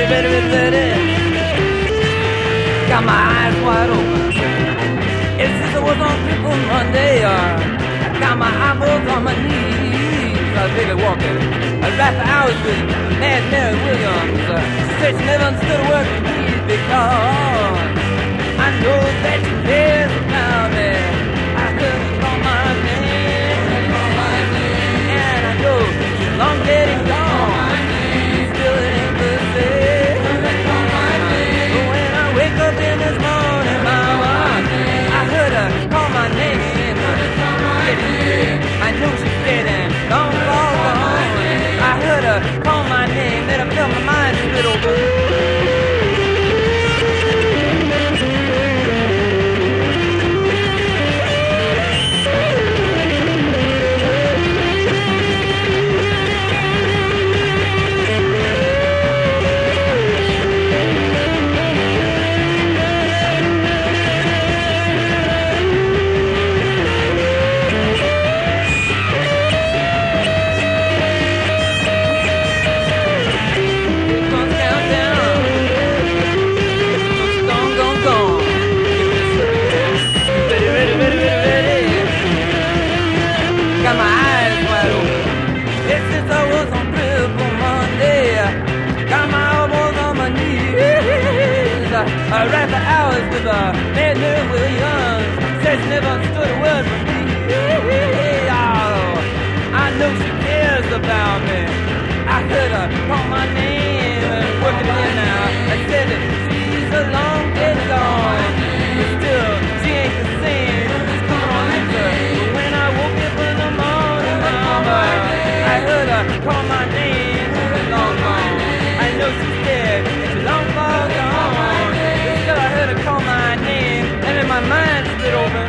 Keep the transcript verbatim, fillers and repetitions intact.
ready, ready, ready, ready. Got my eyes wide open. It's since I was on Triple Monday. Uh, got my eyeballs on my knees. I was really walking. I rapped for hours with Mad Mary Williams. Uh, she said she never understood a word from me because I know that she cares about me. I heard her call my name, and I know she's long dead and gone. Still it ain't the same. But when I wake up in this morning, mama, I heard her call my name. I know she's dead and long, long gone. I heard her call my name, then I felt my mind split open. Got my eyes wide open. It's since I was on Triple Monday. Got my elbows on my knees. I rap for hours with a Mad Mary Williams. Says she never understood a word from me. Oh, I know she cares about me. I heard her call my name and working it in now. I said that she's a long dead gone, but still she ain't the same. She's coming on later. But when I woke up in the morning, mama, I heard her call my name. She's long gone. I know she's dead and she's long far gone. But still I heard her call my name, and then my mind split open.